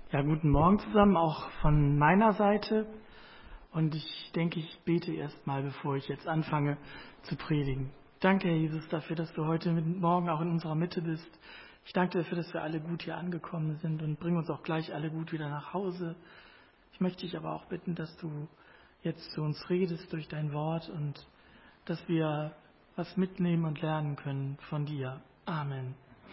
Ja, guten Morgen zusammen, auch von meiner Seite. Und ich denke, ich bete erst mal, bevor ich jetzt anfange zu predigen. Danke, Herr Jesus, dafür, dass du heute Morgen auch in unserer Mitte bist. Ich danke dir dafür, dass wir alle gut hier angekommen sind und bring uns auch gleich alle gut wieder nach Hause. Ich möchte dich aber auch bitten, dass du jetzt zu uns redest durch dein Wort und dass wir was mitnehmen und lernen können von dir. Amen.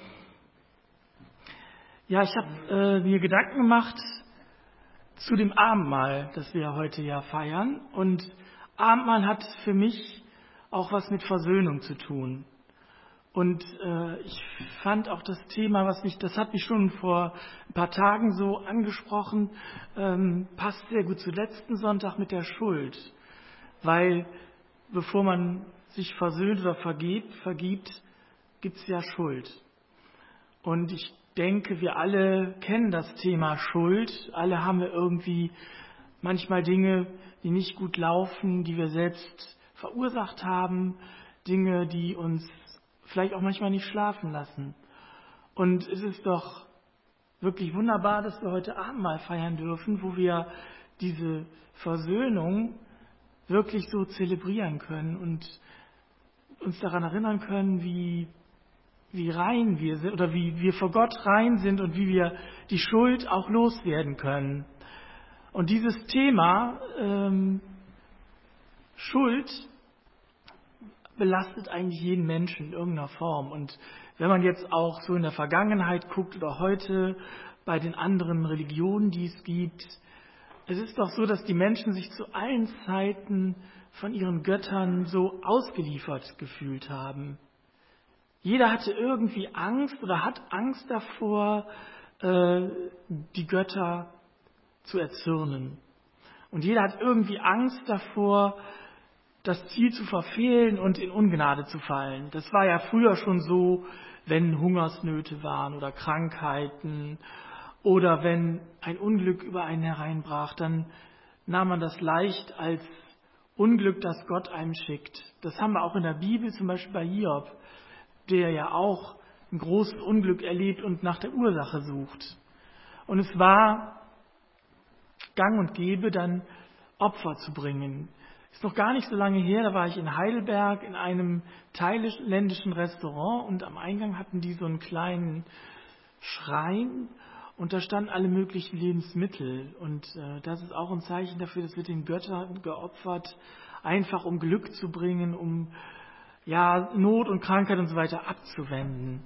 Ja, ich habe mir Gedanken gemacht zu dem Abendmahl, das wir heute ja feiern. Und Abendmahl hat für mich auch was mit Versöhnung zu tun. Und ich fand auch das Thema, das hat mich schon vor ein paar Tagen so angesprochen, passt sehr gut zu letzten Sonntag mit der Schuld. Weil bevor man sich versöhnt oder vergibt, gibt es ja Schuld. Und ich denke, wir alle kennen das Thema Schuld. Alle haben wir irgendwie manchmal Dinge, die nicht gut laufen, die wir selbst verursacht haben, Dinge, die uns vielleicht auch manchmal nicht schlafen lassen. Und es ist doch wirklich wunderbar, dass wir heute Abendmahl feiern dürfen, wo wir diese Versöhnung wirklich so zelebrieren können und uns daran erinnern können, wie rein wir sind oder wie wir vor Gott rein sind und wie wir die Schuld auch loswerden können. Und dieses Thema Schuld belastet eigentlich jeden Menschen in irgendeiner Form. Und wenn man jetzt auch so in der Vergangenheit guckt oder heute bei den anderen Religionen, die es gibt, es ist doch so, dass die Menschen sich zu allen Zeiten von ihren Göttern so ausgeliefert gefühlt haben. Jeder hatte irgendwie Angst oder hat Angst davor, die Götter zu erzürnen. Und jeder hat irgendwie Angst davor, das Ziel zu verfehlen und in Ungnade zu fallen. Das war ja früher schon so, wenn Hungersnöte waren oder Krankheiten oder wenn ein Unglück über einen hereinbrach, dann nahm man das leicht als Unglück, das Gott einem schickt. Das haben wir auch in der Bibel, zum Beispiel bei Hiob, der ja auch ein großes Unglück erlebt und nach der Ursache sucht. Und es war gang und gäbe, dann Opfer zu bringen. Ist noch gar nicht so lange her, da war ich in Heidelberg in einem thailändischen Restaurant und am Eingang hatten die so einen kleinen Schrein und da standen alle möglichen Lebensmittel. Und das ist auch ein Zeichen dafür, dass wird den Göttern geopfert, einfach um Glück zu bringen, um Not und Krankheit und so weiter abzuwenden.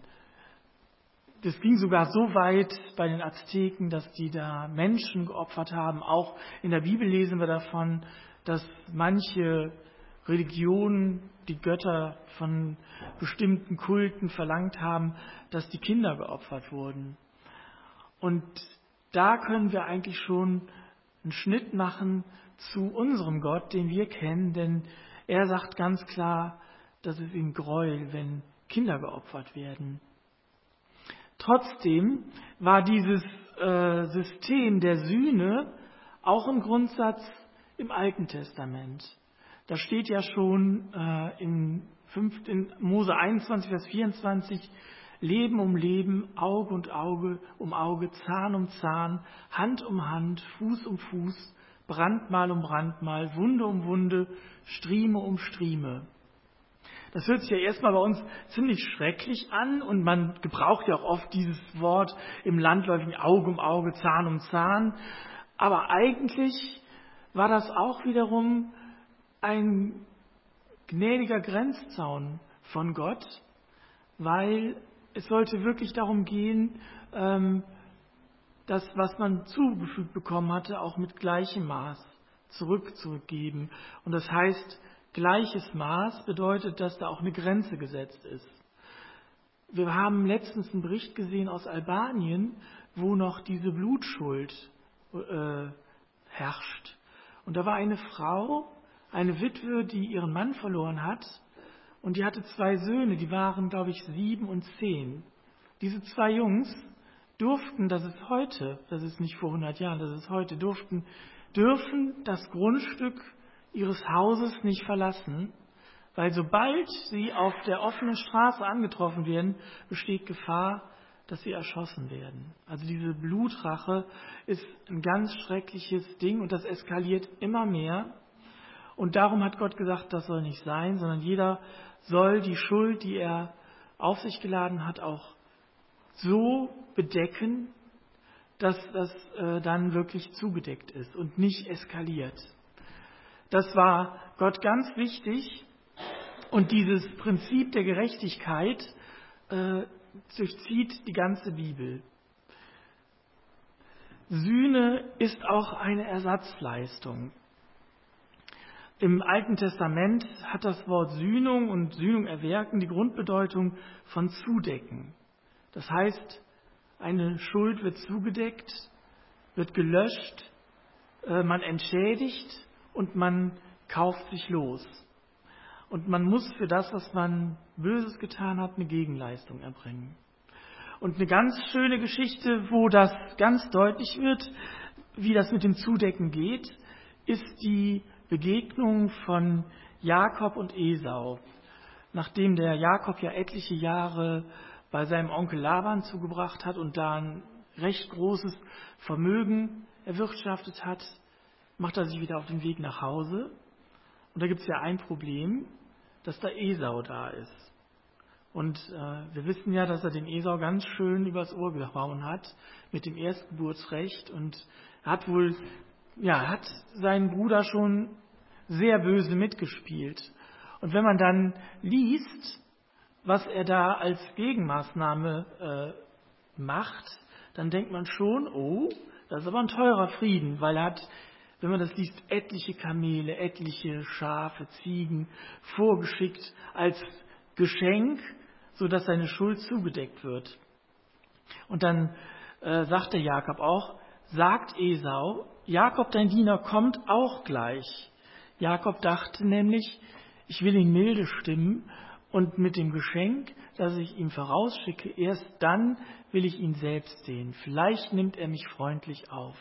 Das ging sogar so weit bei den Azteken, dass die da Menschen geopfert haben. Auch in der Bibel lesen wir davon, dass manche Religionen, die Götter von bestimmten Kulten verlangt haben, dass die Kinder geopfert wurden. Und da können wir eigentlich schon einen Schnitt machen zu unserem Gott, den wir kennen, denn er sagt ganz klar, dass es ihm gräuelt, wenn Kinder geopfert werden. Trotzdem war dieses System der Sühne auch im Grundsatz im Alten Testament. Da steht ja schon in Mose 21, Vers 24, Leben um Leben, Auge um Auge, Zahn um Zahn, Hand um Hand, Fuß um Fuß, Brandmal um Brandmal, Wunde um Wunde, Strieme um Strieme. Das hört sich ja erstmal bei uns ziemlich schrecklich an und man gebraucht ja auch oft dieses Wort im landläufigen Auge um Auge, Zahn um Zahn. Aber eigentlich war das auch wiederum ein gnädiger Grenzzaun von Gott, weil es sollte wirklich darum gehen, das, was man zugefügt bekommen hatte, auch mit gleichem Maß zurückzugeben. Und das heißt, gleiches Maß bedeutet, dass da auch eine Grenze gesetzt ist. Wir haben letztens einen Bericht gesehen aus Albanien, wo noch diese Blutschuld herrscht. Und da war eine Frau, eine Witwe, die ihren Mann verloren hat und die hatte 2 Söhne, die waren, glaube ich, 7 und 10. Diese 2 Jungs durften, das ist nicht vor 100 Jahren, das ist heute, dürfen das Grundstück ihres Hauses nicht verlassen, weil sobald sie auf der offenen Straße angetroffen werden, besteht Gefahr, dass sie erschossen werden. Also diese Blutrache ist ein ganz schreckliches Ding und das eskaliert immer mehr. Und darum hat Gott gesagt, das soll nicht sein, sondern jeder soll die Schuld, die er auf sich geladen hat, auch so bedecken, dass das dann wirklich zugedeckt ist und nicht eskaliert. Das war Gott ganz wichtig und dieses Prinzip der Gerechtigkeit durchzieht die ganze Bibel. Sühne ist auch eine Ersatzleistung. Im Alten Testament hat das Wort Sühnung und Sühnung erwirken die Grundbedeutung von zudecken. Das heißt, eine Schuld wird zugedeckt, wird gelöscht, man entschädigt und man kauft sich los. Und man muss für das, was man Böses getan hat, eine Gegenleistung erbringen. Und eine ganz schöne Geschichte, wo das ganz deutlich wird, wie das mit dem Zudecken geht, ist die Begegnung von Jakob und Esau. Nachdem der Jakob ja etliche Jahre bei seinem Onkel Laban zugebracht hat und da ein recht großes Vermögen erwirtschaftet hat, macht er sich wieder auf den Weg nach Hause. Und da gibt es ja ein Problem, dass da Esau da ist. Und wir wissen ja, dass er den Esau ganz schön übers Ohr gehauen hat mit dem Erstgeburtsrecht. Und er hat seinen Bruder schon sehr böse mitgespielt. Und wenn man dann liest, was er da als Gegenmaßnahme macht, dann denkt man schon, oh, das ist aber ein teurer Frieden, weil er hat, wenn man das liest, etliche Kamele, etliche Schafe, Ziegen vorgeschickt als Geschenk, sodass seine Schuld zugedeckt wird. Und dann sagt der Jakob auch, sagt Esau, Jakob, dein Diener, kommt auch gleich. Jakob dachte nämlich, ich will ihn milde stimmen und mit dem Geschenk, das ich ihm vorausschicke, erst dann will ich ihn selbst sehen. Vielleicht nimmt er mich freundlich auf.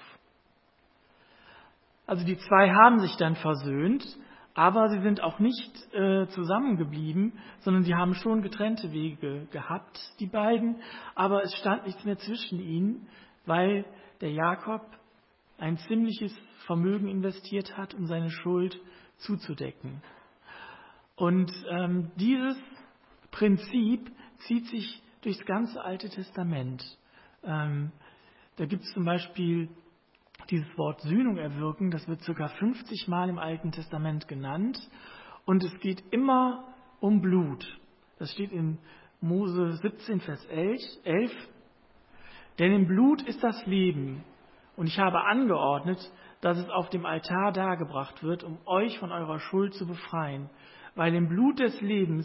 Also die zwei haben sich dann versöhnt, aber sie sind auch nicht zusammengeblieben, sondern sie haben schon getrennte Wege gehabt, die beiden. Aber es stand nichts mehr zwischen ihnen, weil der Jakob ein ziemliches Vermögen investiert hat, um seine Schuld zuzudecken. Und dieses Prinzip zieht sich durchs ganze Alte Testament. Da gibt es zum Beispiel dieses Wort Sühnung erwirken, das wird ca. 50 Mal im Alten Testament genannt. Und es geht immer um Blut. Das steht in Mose 17, Vers 11. Denn im Blut ist das Leben. Und ich habe angeordnet, dass es auf dem Altar dargebracht wird, um euch von eurer Schuld zu befreien. Weil im Blut das Leben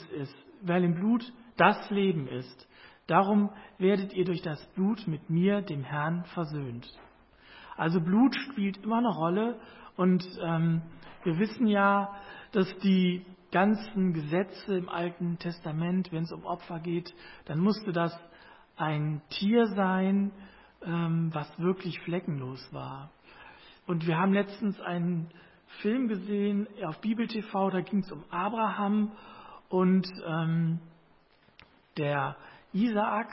ist. Darum werdet ihr durch das Blut mit mir, dem Herrn, versöhnt. Also Blut spielt immer eine Rolle und wir wissen ja, dass die ganzen Gesetze im Alten Testament, wenn es um Opfer geht, dann musste das ein Tier sein, was wirklich fleckenlos war. Und wir haben letztens einen Film gesehen auf Bibel TV, da ging es um Abraham und der Isaak,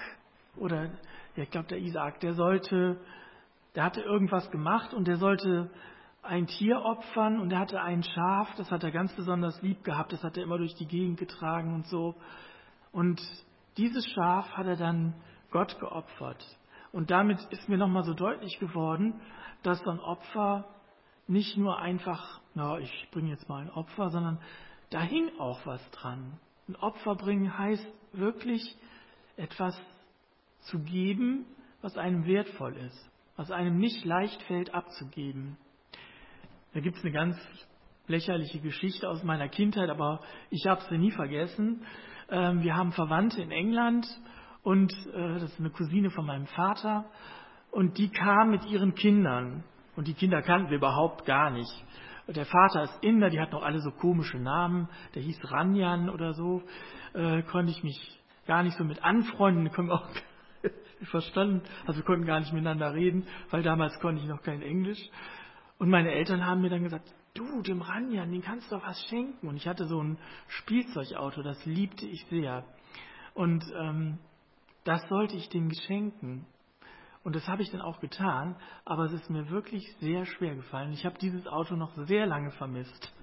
der hatte irgendwas gemacht und der sollte ein Tier opfern und er hatte ein Schaf, das hat er ganz besonders lieb gehabt, das hat er immer durch die Gegend getragen und so. Und dieses Schaf hat er dann Gott geopfert. Und damit ist mir nochmal so deutlich geworden, dass so ein Opfer nicht nur einfach, ich bringe jetzt mal ein Opfer, sondern da hing auch was dran. Ein Opfer bringen heißt wirklich etwas zu geben, was einem wertvoll ist, was einem nicht leicht fällt abzugeben. Da gibt es eine ganz lächerliche Geschichte aus meiner Kindheit, aber ich habe sie nie vergessen. Wir haben Verwandte in England und das ist eine Cousine von meinem Vater und die kam mit ihren Kindern und die Kinder kannten wir überhaupt gar nicht. Der Vater ist Inder, die hat noch alle so komische Namen, der hieß Ranjan oder so, konnte ich mich gar nicht so mit anfreunden, können wir auch verstanden, also wir konnten gar nicht miteinander reden, weil damals konnte ich noch kein Englisch. Und meine Eltern haben mir dann gesagt, du, dem Ranjan, den kannst du doch was schenken. Und ich hatte so ein Spielzeugauto, das liebte ich sehr. Und das sollte ich dem schenken. Und das habe ich dann auch getan, aber es ist mir wirklich sehr schwer gefallen. Ich habe dieses Auto noch sehr lange vermisst.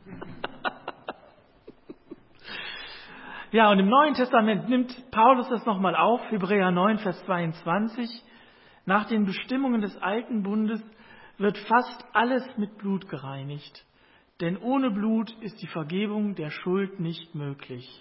Ja, und im Neuen Testament nimmt Paulus das nochmal auf, Hebräer 9, Vers 22. Nach den Bestimmungen des alten Bundes wird fast alles mit Blut gereinigt. Denn ohne Blut ist die Vergebung der Schuld nicht möglich.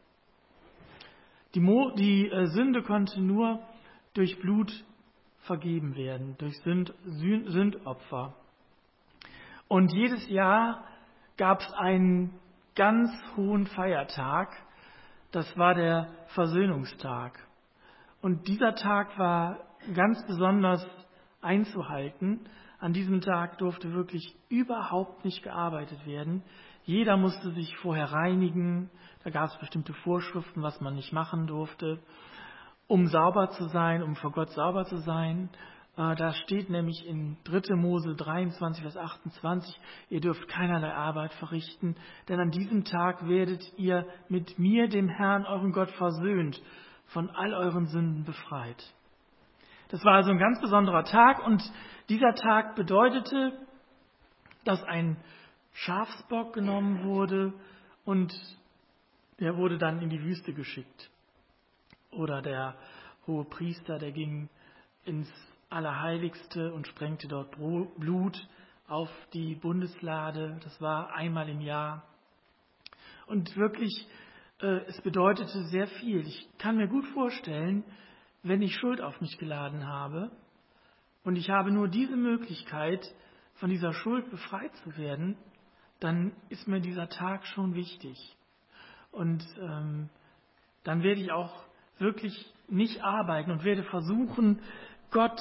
Die Sünde konnte nur durch Blut vergeben werden, durch Sündopfer. Und jedes Jahr gab es einen ganz hohen Feiertag, das war der Versöhnungstag. Und dieser Tag war ganz besonders einzuhalten. An diesem Tag durfte wirklich überhaupt nicht gearbeitet werden. Jeder musste sich vorher reinigen. Da gab es bestimmte Vorschriften, was man nicht machen durfte, um sauber zu sein, um vor Gott sauber zu sein. Da steht nämlich in 3. Mose 23, Vers 28, ihr dürft keinerlei Arbeit verrichten, denn an diesem Tag werdet ihr mit mir, dem Herrn, euren Gott, versöhnt, von all euren Sünden befreit. Das war also ein ganz besonderer Tag und dieser Tag bedeutete, dass ein Schafsbock genommen wurde und der wurde dann in die Wüste geschickt. Oder der hohe Priester, der ging ins Allerheiligste und sprengte dort Blut auf die Bundeslade. Das war einmal im Jahr. Und wirklich, es bedeutete sehr viel. Ich kann mir gut vorstellen, wenn ich Schuld auf mich geladen habe und ich habe nur diese Möglichkeit, von dieser Schuld befreit zu werden, dann ist mir dieser Tag schon wichtig. Und dann werde ich auch wirklich nicht arbeiten und werde versuchen, Gott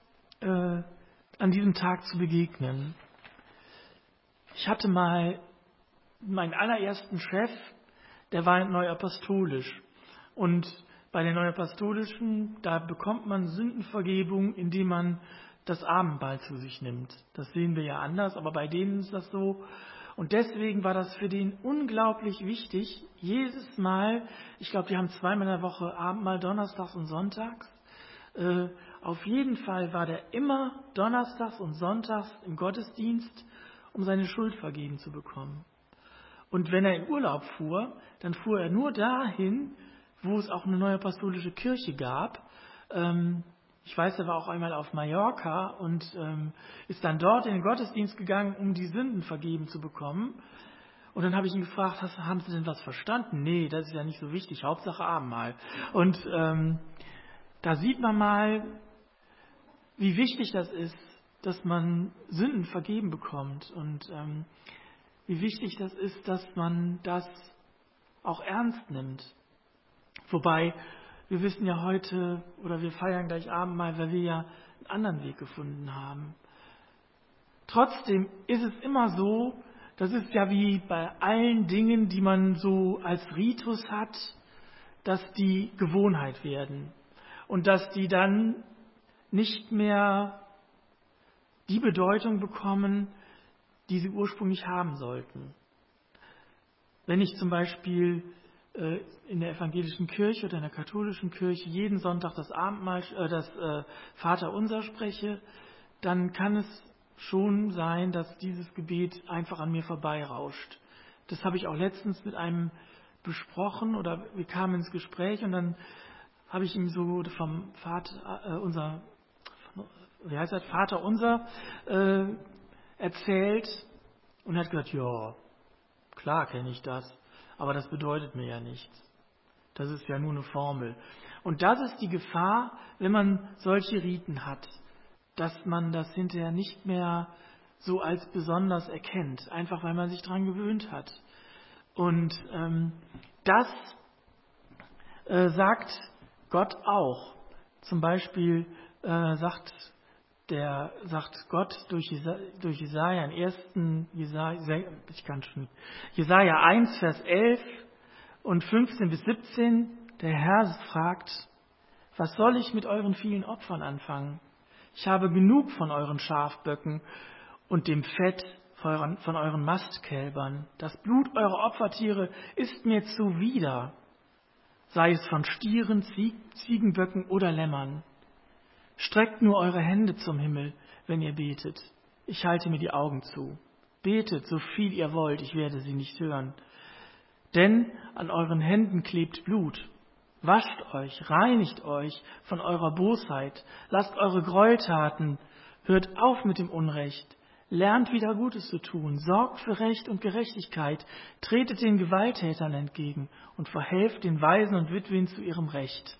an diesem Tag zu begegnen. Ich hatte mal meinen allerersten Chef, der war neuapostolisch. Und bei den Neuapostolischen, da bekommt man Sündenvergebung, indem man das Abendmahl zu sich nimmt. Das sehen wir ja anders, aber bei denen ist das so. Und deswegen war das für den unglaublich wichtig, jedes Mal, ich glaube, die haben 2-mal in der Woche Abendmahl, donnerstags und sonntags. Auf jeden Fall war der immer donnerstags und sonntags im Gottesdienst, um seine Schuld vergeben zu bekommen. Und wenn er in Urlaub fuhr, dann fuhr er nur dahin, wo es auch eine neuapostolische Kirche gab. Ich weiß, er war auch einmal auf Mallorca und ist dann dort in den Gottesdienst gegangen, um die Sünden vergeben zu bekommen. Und dann habe ich ihn gefragt, haben Sie denn was verstanden? Nee, das ist ja nicht so wichtig, Hauptsache Abendmahl. Und da sieht man mal, wie wichtig das ist, dass man Sünden vergeben bekommt und wie wichtig das ist, dass man das auch ernst nimmt. Wobei, wir wissen ja heute, oder wir feiern gleich Abendmahl, weil wir ja einen anderen Weg gefunden haben. Trotzdem ist es immer so, das ist ja wie bei allen Dingen, die man so als Ritus hat, dass die Gewohnheit werden und dass die dann nicht mehr die Bedeutung bekommen, die sie ursprünglich haben sollten. Wenn ich zum Beispiel in der evangelischen Kirche oder in der katholischen Kirche jeden Sonntag das Abendmahl, das Vaterunser spreche, dann kann es schon sein, dass dieses Gebet einfach an mir vorbeirauscht. Das habe ich auch letztens mit einem besprochen oder wir kamen ins Gespräch und dann habe ich ihm so vom Vaterunser erzählt und er hat gesagt, ja, klar kenne ich das, aber das bedeutet mir ja nichts. Das ist ja nur eine Formel. Und das ist die Gefahr, wenn man solche Riten hat, dass man das hinterher nicht mehr so als besonders erkennt, einfach weil man sich daran gewöhnt hat. Und das sagt Gott auch. Zum Beispiel sagt Gott durch Jesaja im 1. Jesaja 1, Vers 11 und 15 bis 17, der Herr fragt, was soll ich mit euren vielen Opfern anfangen? Ich habe genug von euren Schafböcken und dem Fett von euren Mastkälbern. Das Blut eurer Opfertiere ist mir zuwider. sei es von Stieren, Ziegenböcken oder Lämmern. Streckt nur eure Hände zum Himmel, wenn ihr betet. Ich halte mir die Augen zu. Betet, so viel ihr wollt, ich werde sie nicht hören. Denn an euren Händen klebt Blut. Wascht euch, reinigt euch von eurer Bosheit. Lasst eure Gräueltaten. Hört auf mit dem Unrecht. Lernt wieder Gutes zu tun. Sorgt für Recht und Gerechtigkeit. Tretet den Gewalttätern entgegen und verhelft den Waisen und Witwen zu ihrem Recht.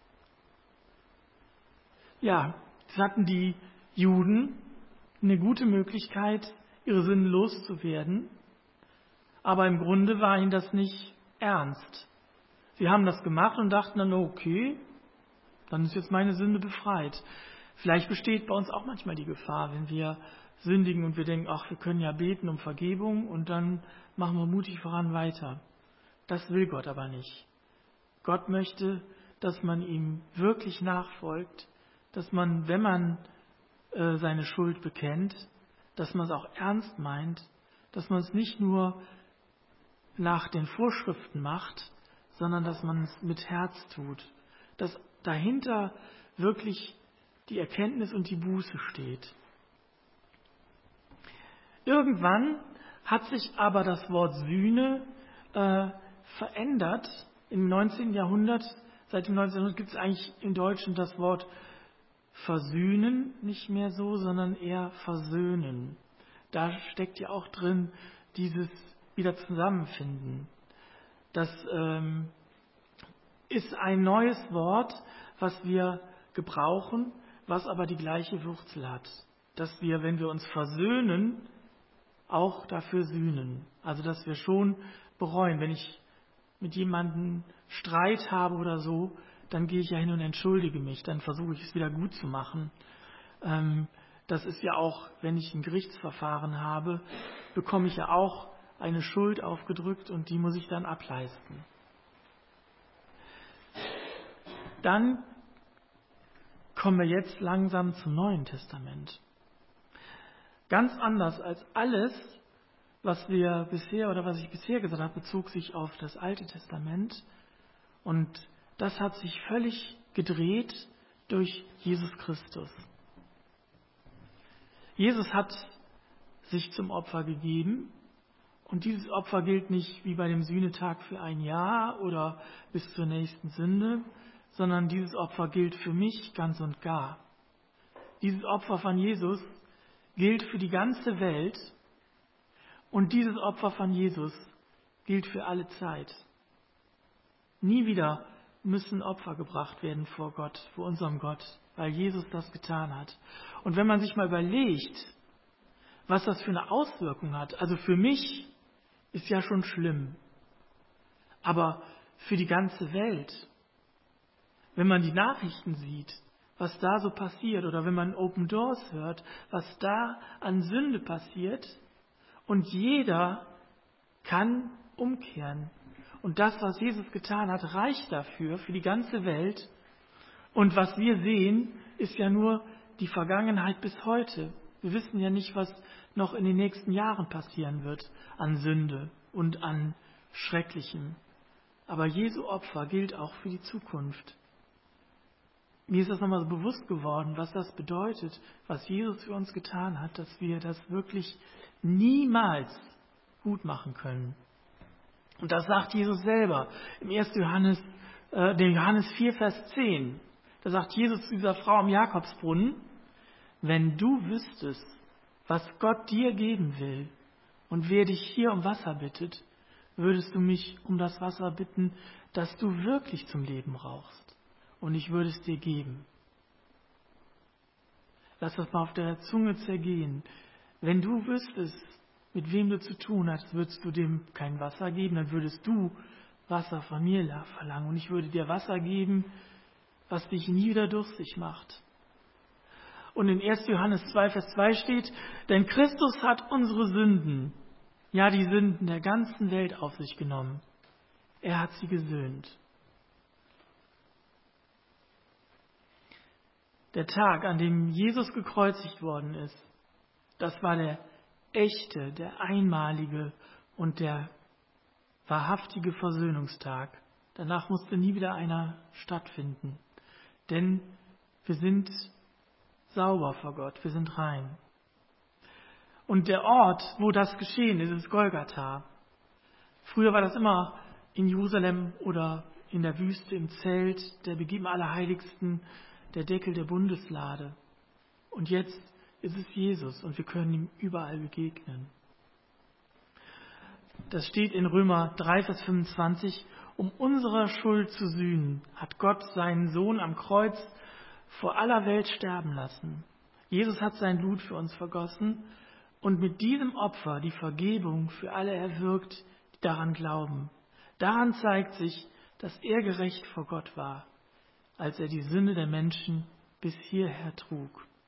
Ja, das hatten die Juden eine gute Möglichkeit, ihre Sünden loszuwerden. Aber im Grunde war ihnen das nicht ernst. Sie haben das gemacht und dachten dann, okay, dann ist jetzt meine Sünde befreit. Vielleicht besteht bei uns auch manchmal die Gefahr, wenn wir sündigen und wir denken, ach, wir können ja beten um Vergebung und dann machen wir mutig voran weiter. Das will Gott aber nicht. Gott möchte, dass man ihm wirklich nachfolgt, dass man, wenn man seine Schuld bekennt, dass man es auch ernst meint, dass man es nicht nur nach den Vorschriften macht, sondern dass man es mit Herz tut, dass dahinter wirklich die Erkenntnis und die Buße steht. Irgendwann hat sich aber das Wort Sühne verändert. Im 19. Jahrhundert, seit dem 19. Jahrhundert gibt es eigentlich im Deutschen das Wort versöhnen nicht mehr so, sondern eher versöhnen. Da steckt ja auch drin dieses wieder zusammenfinden. Das ist ein neues Wort, was wir gebrauchen, was aber die gleiche Wurzel hat. Dass wir, wenn wir uns versöhnen, auch dafür sühnen. Also dass wir schon bereuen. Wenn ich mit jemandem Streit habe oder so, dann gehe ich ja hin und entschuldige mich. Dann versuche ich es wieder gut zu machen. Das ist ja auch, wenn ich ein Gerichtsverfahren habe, bekomme ich ja auch eine Schuld aufgedrückt und die muss ich dann ableisten. Dann kommen wir jetzt langsam zum Neuen Testament. Ganz anders als alles, was wir bisher oder was ich bisher gesagt habe, bezog sich auf das Alte Testament. Und das hat sich völlig gedreht durch Jesus Christus. Jesus hat sich zum Opfer gegeben. Und dieses Opfer gilt nicht wie bei dem Sühnetag für ein Jahr oder bis zur nächsten Sünde, sondern dieses Opfer gilt für mich ganz und gar. Dieses Opfer von Jesus gilt für die ganze Welt und dieses Opfer von Jesus gilt für alle Zeit. Nie wieder müssen Opfer gebracht werden vor Gott, vor unserem Gott, weil Jesus das getan hat. Und wenn man sich mal überlegt, was das für eine Auswirkung hat, also für mich ist ja schon schlimm, aber für die ganze Welt, wenn man die Nachrichten sieht, was da so passiert oder wenn man Open Doors hört, was da an Sünde passiert und jeder kann umkehren. Und das, was Jesus getan hat, reicht dafür, für die ganze Welt. Und was wir sehen, ist ja nur die Vergangenheit bis heute. Wir wissen ja nicht, was noch in den nächsten Jahren passieren wird an Sünde und an Schrecklichem. Aber Jesu Opfer gilt auch für die Zukunft. Mir ist das nochmal so bewusst geworden, was das bedeutet, was Jesus für uns getan hat, dass wir das wirklich niemals gut machen können. Und das sagt Jesus selber im 1. Johannes 4, Vers 10. Da sagt Jesus zu dieser Frau am Jakobsbrunnen: Wenn du wüsstest, was Gott dir geben will und wer dich hier um Wasser bittet, würdest du mich um das Wasser bitten, das du wirklich zum Leben brauchst. Und ich würde es dir geben. Lass das mal auf der Zunge zergehen. Wenn du wüsstest, mit wem du zu tun hast, würdest du dem kein Wasser geben, dann würdest du Wasser von mir verlangen. Und ich würde dir Wasser geben, was dich nie wieder durstig macht. Und in 1. Johannes 2, Vers 2 steht: Denn Christus hat unsere Sünden, ja die Sünden der ganzen Welt auf sich genommen. Er hat sie gesöhnt. Der Tag, an dem Jesus gekreuzigt worden ist, das war der echte, der einmalige und der wahrhaftige Versöhnungstag. Danach musste nie wieder einer stattfinden. Denn wir sind sauber vor Gott, wir sind rein. Und der Ort, wo das geschehen ist, ist Golgatha. Früher war das immer in Jerusalem oder in der Wüste, im Zelt, der Begeben Allerheiligsten, der Deckel der Bundeslade. Und jetzt ist es Jesus und wir können ihm überall begegnen. Das steht in Römer 3, Vers 25. Um unserer Schuld zu sühnen, hat Gott seinen Sohn am Kreuz vor aller Welt sterben lassen. Jesus hat sein Blut für uns vergossen und mit diesem Opfer die Vergebung für alle erwirkt, die daran glauben. Daran zeigt sich, dass er gerecht vor Gott war, als er die Sünde der Menschen bis hierher trug.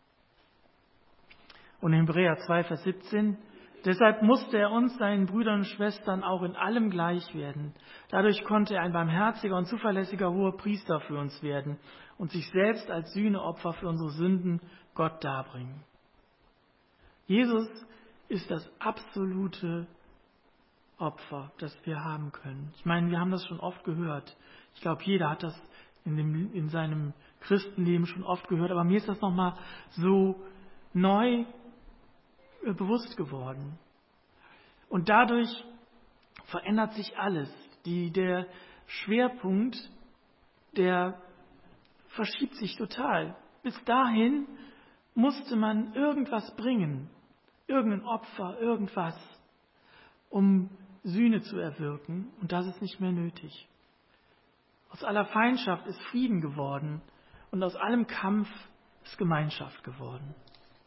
Und in Hebräer 2, Vers 17: Deshalb musste er uns, seinen Brüdern und Schwestern, auch in allem gleich werden. Dadurch konnte er ein barmherziger und zuverlässiger hoher Priester für uns werden und sich selbst als Sühneopfer für unsere Sünden Gott darbringen. Jesus ist das absolute Opfer, das wir haben können. Ich meine, wir haben das schon oft gehört. Ich glaube, jeder hat das in seinem Christenleben schon oft gehört. Aber mir ist das nochmal so neu bewusst geworden. Und dadurch verändert sich alles. Der Schwerpunkt, der verschiebt sich total. Bis dahin musste man irgendwas bringen, irgendein Opfer, irgendwas, um Sühne zu erwirken. Und das ist nicht mehr nötig. Aus aller Feindschaft ist Frieden geworden und aus allem Kampf ist Gemeinschaft geworden.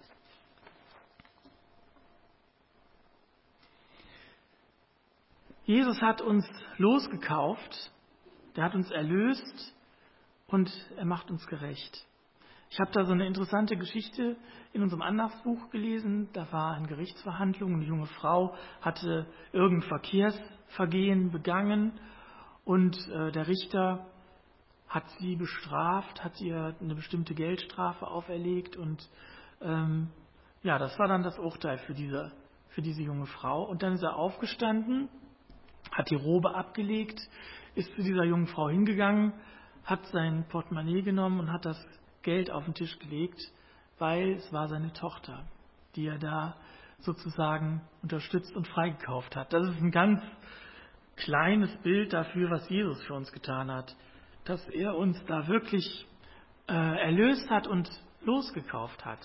Jesus hat uns losgekauft, der hat uns erlöst und er macht uns gerecht. Ich habe da so eine interessante Geschichte in unserem Andachtsbuch gelesen. Da war eine Gerichtsverhandlung, eine junge Frau hatte irgendein Verkehrsvergehen begangen und der Richter hat sie bestraft, hat ihr eine bestimmte Geldstrafe auferlegt und das war dann das Urteil für diese junge Frau. Und dann ist er aufgestanden, hat die Robe abgelegt, ist zu dieser jungen Frau hingegangen, hat sein Portemonnaie genommen und hat das Geld auf den Tisch gelegt, weil es war seine Tochter, die er da sozusagen unterstützt und freigekauft hat. Das ist ein ganz kleines Bild dafür, was Jesus für uns getan hat, dass er uns da wirklich erlöst hat und losgekauft hat.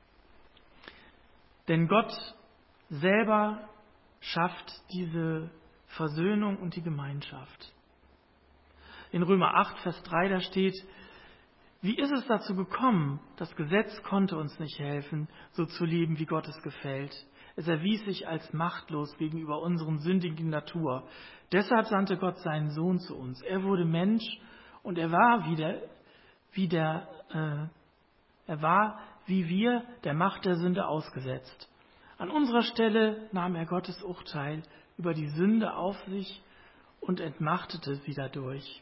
Denn Gott selber schafft diese Versöhnung und die Gemeinschaft. In Römer 8, Vers 3, da steht: Wie ist es dazu gekommen? Das Gesetz konnte uns nicht helfen, so zu leben, wie Gott es gefällt. Es erwies sich als machtlos gegenüber unseren sündigen Natur. Deshalb sandte Gott seinen Sohn zu uns. Er wurde Mensch und er war wie wir der Macht der Sünde ausgesetzt. An unserer Stelle nahm er Gottes Urteil über die Sünde auf sich und entmachtete sie dadurch.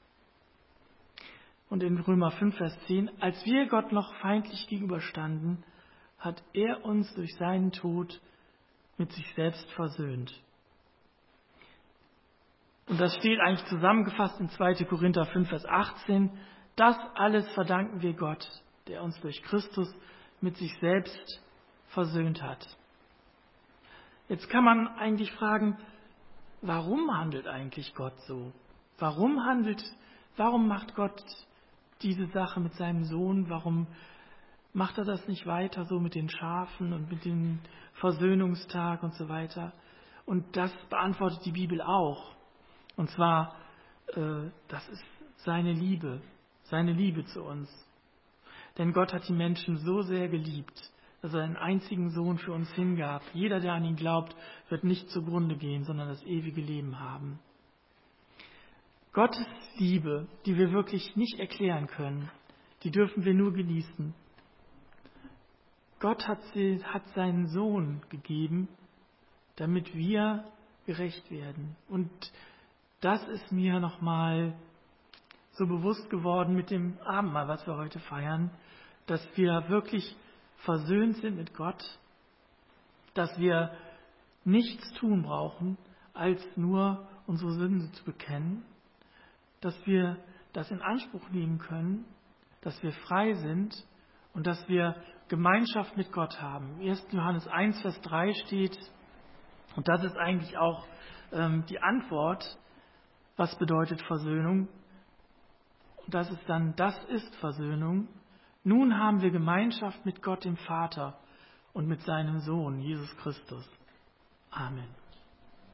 Und in Römer 5, Vers 10: Als wir Gott noch feindlich gegenüberstanden, hat er uns durch seinen Tod mit sich selbst versöhnt. Und das steht eigentlich zusammengefasst in 2. Korinther 5, Vers 18. Das alles verdanken wir Gott, der uns durch Christus mit sich selbst versöhnt hat. Jetzt kann man eigentlich fragen, warum handelt eigentlich Gott so? Warum macht Gott diese Sache mit seinem Sohn? Warum macht er das nicht weiter so mit den Schafen und mit dem Versöhnungstag und so weiter? Und das beantwortet die Bibel auch. Und zwar, das ist seine Liebe zu uns. Denn Gott hat die Menschen so sehr geliebt, dass er einen einzigen Sohn für uns hingab. Jeder, der an ihn glaubt, wird nicht zugrunde gehen, sondern das ewige Leben haben. Gottes Liebe, die wir wirklich nicht erklären können, die dürfen wir nur genießen. Gott hat seinen Sohn gegeben, damit wir gerecht werden. Und das ist mir nochmal so bewusst geworden mit dem Abendmahl, was wir heute feiern, dass wir wirklich versöhnt sind mit Gott, dass wir nichts tun brauchen, als nur unsere Sünde zu bekennen, dass wir das in Anspruch nehmen können, dass wir frei sind und dass wir Gemeinschaft mit Gott haben. 1. Johannes 1, Vers 3 steht, und das ist eigentlich auch die Antwort, was bedeutet Versöhnung. Und das ist dann, das ist Versöhnung. Nun haben wir Gemeinschaft mit Gott, dem Vater, und mit seinem Sohn, Jesus Christus. Amen.